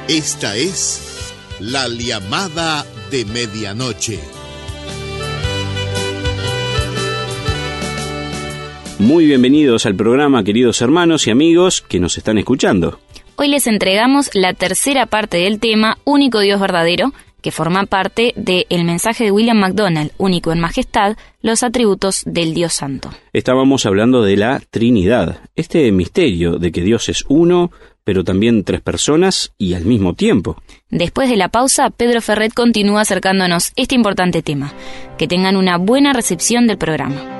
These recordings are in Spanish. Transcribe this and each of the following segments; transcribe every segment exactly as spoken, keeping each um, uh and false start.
Esta es la llamada de medianoche. Muy bienvenidos al programa, queridos hermanos y amigos que nos están escuchando. Hoy les entregamos la tercera parte del tema Único Dios Verdadero, que forma parte del mensaje de William MacDonald, Único en Majestad, los atributos del Dios Santo. Estábamos hablando de la Trinidad, este misterio de que Dios es uno, pero también tres personas y al mismo tiempo. Después de la pausa, Pedro Ferret continúa acercándonos este importante tema. Que tengan una buena recepción del programa.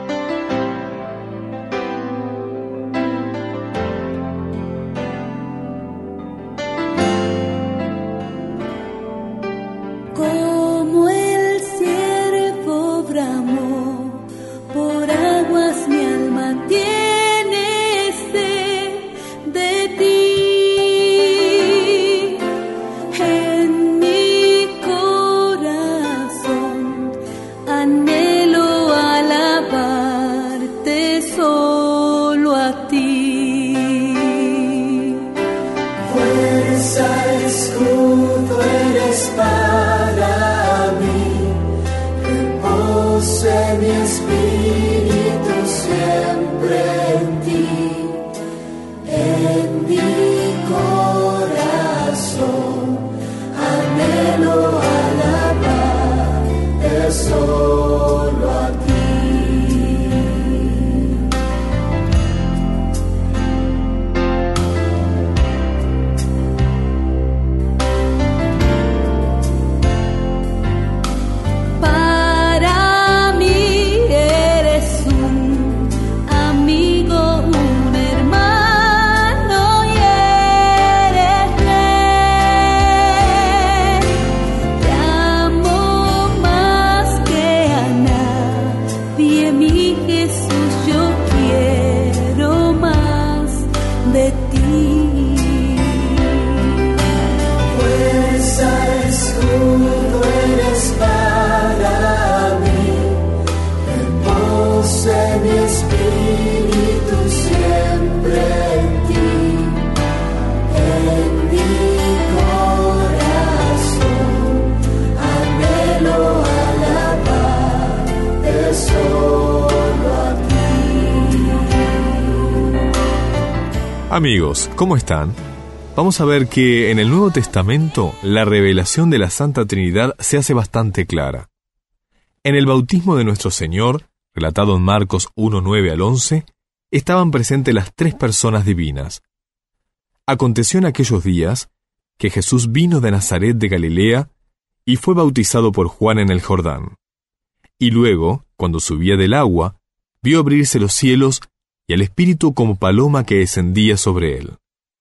Amigos, ¿cómo están? Vamos a ver que en el Nuevo Testamento la revelación de la Santa Trinidad se hace bastante clara. En el bautismo de nuestro Señor, relatado en Marcos uno, nueve al once, estaban presentes las tres personas divinas. Aconteció en aquellos días que Jesús vino de Nazaret de Galilea y fue bautizado por Juan en el Jordán. Y luego, cuando subía del agua, vio abrirse los cielos y al Espíritu como paloma que descendía sobre él.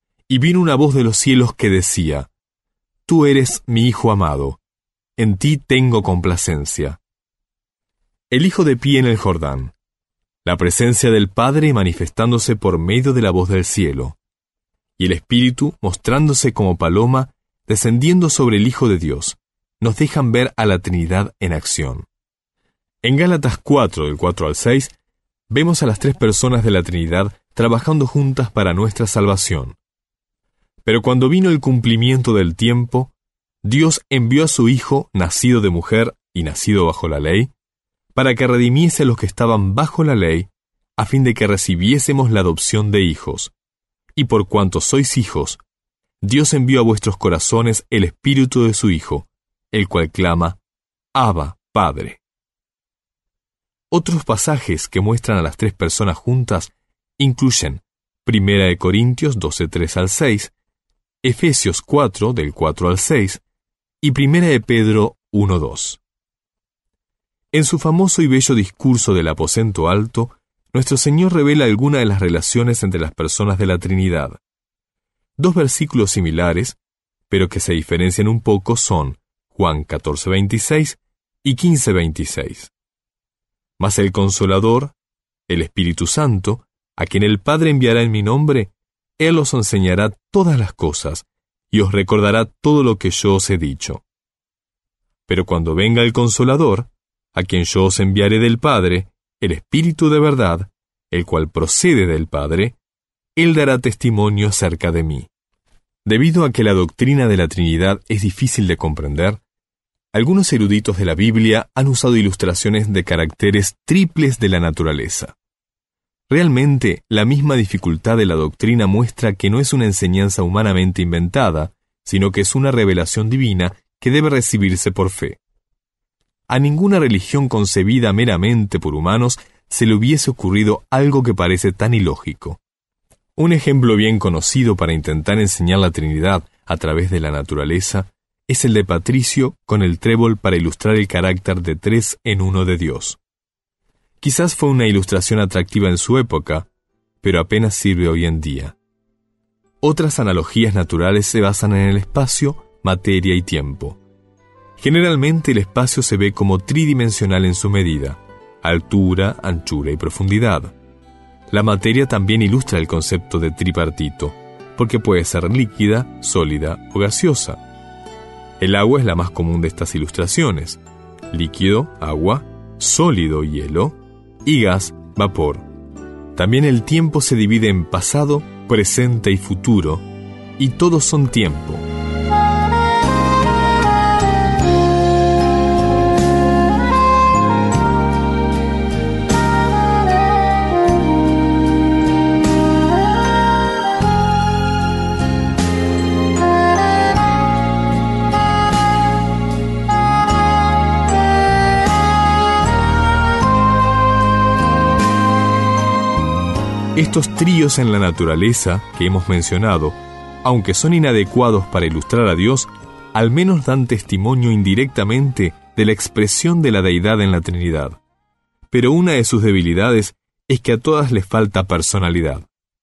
Y vino una voz de los cielos que decía: Tú eres mi Hijo amado, en ti tengo complacencia. El Hijo de pie en el Jordán, la presencia del Padre manifestándose por medio de la voz del cielo, y el Espíritu mostrándose como paloma, descendiendo sobre el Hijo de Dios, nos dejan ver a la Trinidad en acción. En Gálatas cuatro, del cuatro al seis, vemos a las tres personas de la Trinidad trabajando juntas para nuestra salvación. Pero cuando vino el cumplimiento del tiempo, Dios envió a su Hijo, nacido de mujer y nacido bajo la ley, para que redimiese a los que estaban bajo la ley, a fin de que recibiésemos la adopción de hijos. Y por cuanto sois hijos, Dios envió a vuestros corazones el Espíritu de su Hijo, el cual clama: Abba, Padre. Otros pasajes que muestran a las tres personas juntas incluyen Primera de Corintios doce, tres al seis, Efesios cuatro, del cuatro al seis, y Primera de Pedro uno, dos. En su famoso y bello discurso del aposento alto, nuestro Señor revela algunas de las relaciones entre las personas de la Trinidad. Dos versículos similares, pero que se diferencian un poco, son Juan catorce, veintiséis y quince, veintiséis. Mas el Consolador, el Espíritu Santo, a quien el Padre enviará en mi nombre, Él os enseñará todas las cosas, y os recordará todo lo que yo os he dicho. Pero cuando venga el Consolador, a quien yo os enviaré del Padre, el Espíritu de verdad, el cual procede del Padre, Él dará testimonio acerca de mí. Debido a que la doctrina de la Trinidad es difícil de comprender, algunos eruditos de la Biblia han usado ilustraciones de caracteres triples de la naturaleza. Realmente, la misma dificultad de la doctrina muestra que no es una enseñanza humanamente inventada, sino que es una revelación divina que debe recibirse por fe. A ninguna religión concebida meramente por humanos se le hubiese ocurrido algo que parece tan ilógico. Un ejemplo bien conocido para intentar enseñar la Trinidad a través de la naturaleza es el de Patricio con el trébol para ilustrar el carácter de tres en uno de Dios. Quizás fue una ilustración atractiva en su época, pero apenas sirve hoy en día. Otras analogías naturales se basan en el espacio, materia y tiempo. Generalmente el espacio se ve como tridimensional en su medida, altura, anchura y profundidad. La materia también ilustra el concepto de tripartito, porque puede ser líquida, sólida o gaseosa. El agua es la más común de estas ilustraciones: líquido, agua, sólido, hielo, y gas, vapor. También el tiempo se divide en pasado, presente y futuro, y todos son tiempo. Estos tríos en la naturaleza que hemos mencionado, aunque son inadecuados para ilustrar a Dios, al menos dan testimonio indirectamente de la expresión de la deidad en la Trinidad. Pero una de sus debilidades es que a todas les falta personalidad.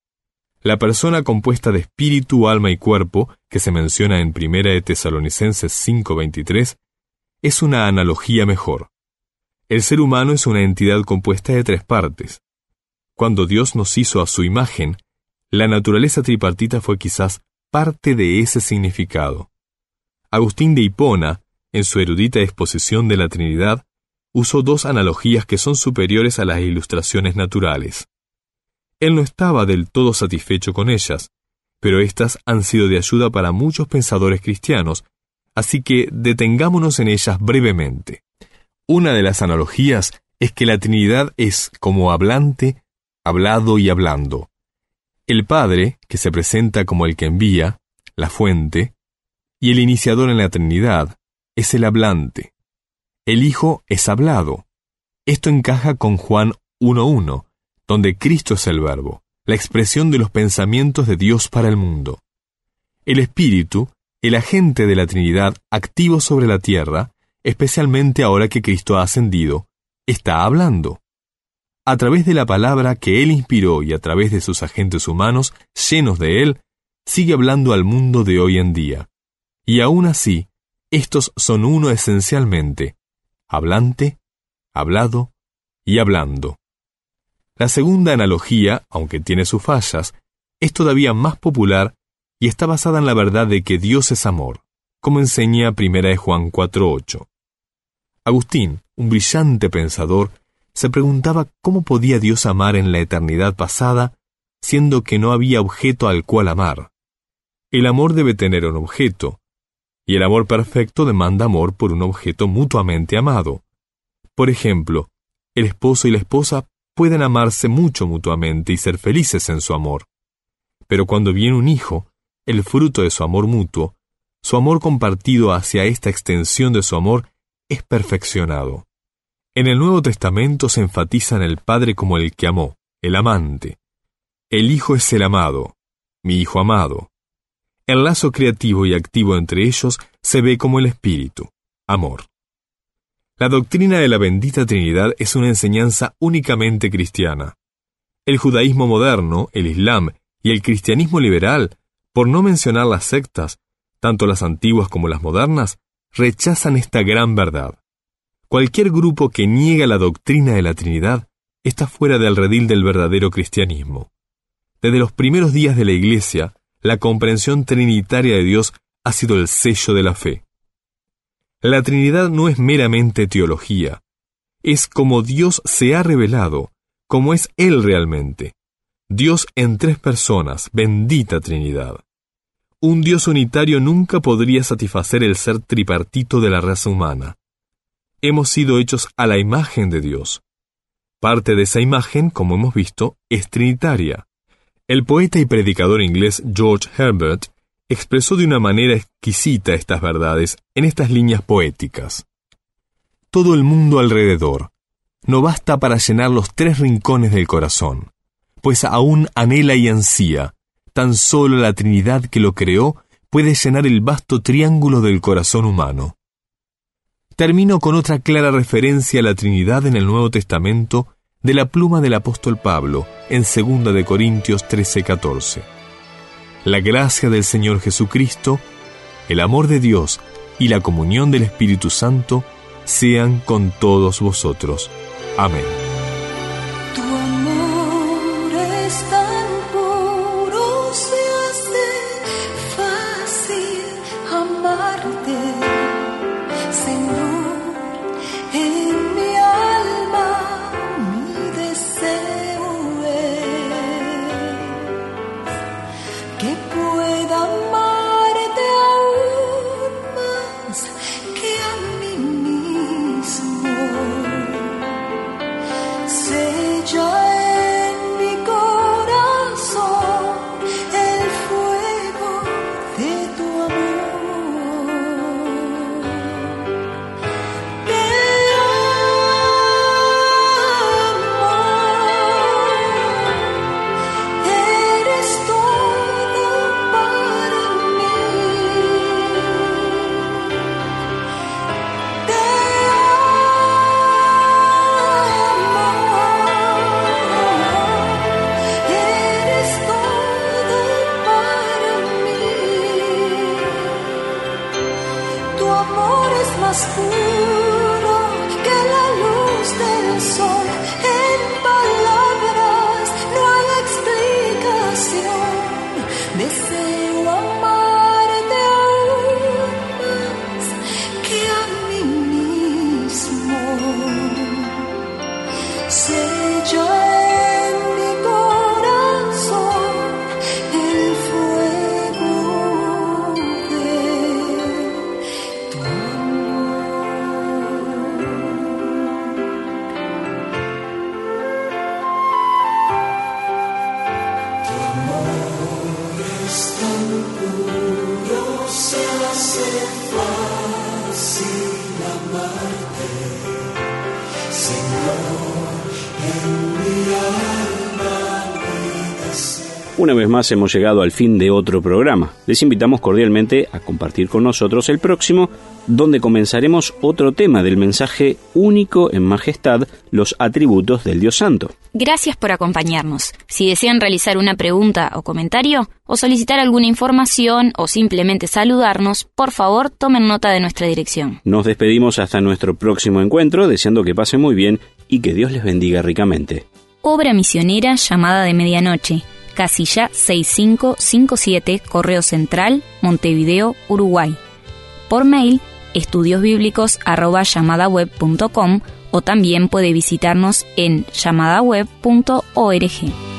La persona compuesta de espíritu, alma y cuerpo, que se menciona en Primera de Tesalonicenses cinco veintitrés, es una analogía mejor. El ser humano es una entidad compuesta de tres partes. Cuando Dios nos hizo a su imagen, la naturaleza tripartita fue quizás parte de ese significado. Agustín de Hipona, en su erudita exposición de la Trinidad, usó dos analogías que son superiores a las ilustraciones naturales. Él no estaba del todo satisfecho con ellas, pero éstas han sido de ayuda para muchos pensadores cristianos, así que detengámonos en ellas brevemente. Una de las analogías es que la Trinidad es como hablante, hablado y hablando. El Padre, que se presenta como el que envía, la fuente, y el iniciador en la Trinidad, es el hablante. El Hijo es hablado. Esto encaja con Juan uno uno, donde Cristo es el Verbo, la expresión de los pensamientos de Dios para el mundo. El Espíritu, el agente de la Trinidad activo sobre la tierra, especialmente ahora que Cristo ha ascendido, está hablando. A través de la palabra que Él inspiró y a través de sus agentes humanos, llenos de Él, sigue hablando al mundo de hoy en día. Y aún así, estos son uno esencialmente: hablante, hablado y hablando. La segunda analogía, aunque tiene sus fallas, es todavía más popular y está basada en la verdad de que Dios es amor, como enseña Primera de Juan cuatro ocho. Agustín, un brillante pensador, se preguntaba cómo podía Dios amar en la eternidad pasada, siendo que no había objeto al cual amar. El amor debe tener un objeto, y el amor perfecto demanda amor por un objeto mutuamente amado. Por ejemplo, el esposo y la esposa pueden amarse mucho mutuamente y ser felices en su amor. Pero cuando viene un hijo, el fruto de su amor mutuo, su amor compartido hacia esta extensión de su amor es perfeccionado. En el Nuevo Testamento se enfatiza en el Padre como el que amó, el amante. El Hijo es el amado, mi Hijo amado. El lazo creativo y activo entre ellos se ve como el Espíritu, amor. La doctrina de la bendita Trinidad es una enseñanza únicamente cristiana. El judaísmo moderno, el Islam y el cristianismo liberal, por no mencionar las sectas, tanto las antiguas como las modernas, rechazan esta gran verdad. Cualquier grupo que niega la doctrina de la Trinidad está fuera del redil del verdadero cristianismo. Desde los primeros días de la Iglesia, la comprensión trinitaria de Dios ha sido el sello de la fe. La Trinidad no es meramente teología, es como Dios se ha revelado, como es Él realmente. Dios en tres personas, bendita Trinidad. un Dios unitario nunca podría satisfacer el ser tripartito de la raza humana. Hemos sido hechos a la imagen de Dios. Parte de esa imagen, como hemos visto, es trinitaria. El poeta y predicador inglés George Herbert expresó de una manera exquisita estas verdades en estas líneas poéticas. Todo el mundo alrededor no basta para llenar los tres rincones del corazón, pues aún anhela y ansía. Tan solo la Trinidad que lo creó puede llenar el vasto triángulo del corazón humano. Termino con otra clara referencia a la Trinidad en el Nuevo Testamento de la pluma del apóstol Pablo en segunda de Corintios trece catorce. La gracia del Señor Jesucristo, el amor de Dios y la comunión del Espíritu Santo sean con todos vosotros. Amén. Tu amor es tan puro, se hace fácil amarte, Señor. En mi alma mi deseo es que pueda amarte aún más que a mí mismo. Sella en mi corazón el fuego de tu amor. Te amo, eres todo para mí. Te Eres todo para mí. Tu amor es más puro que la luz del sol. En palabras no hay explicación. Deseo amarte aún más que a mí mismo. Sella en mi corazón el fuego de tu amor. Es tan puro, se hace fácil amarte, Señor. Una vez más hemos llegado al fin de otro programa. Les invitamos cordialmente a compartir con nosotros el próximo, donde comenzaremos otro tema del mensaje único en majestad, los atributos del Dios Santo. Gracias por acompañarnos. Si desean realizar una pregunta o comentario, o solicitar alguna información, o simplemente saludarnos, por favor tomen nota de nuestra dirección. Nos despedimos hasta nuestro próximo encuentro, deseando que pasen muy bien y que Dios les bendiga ricamente. Obra misionera Llamada de Medianoche, casilla seis cinco cinco siete, Correo Central, Montevideo, Uruguay. Por mail, estudiosbíblicos arroba llamadaweb punto com, o también puede visitarnos en llamadaweb punto org.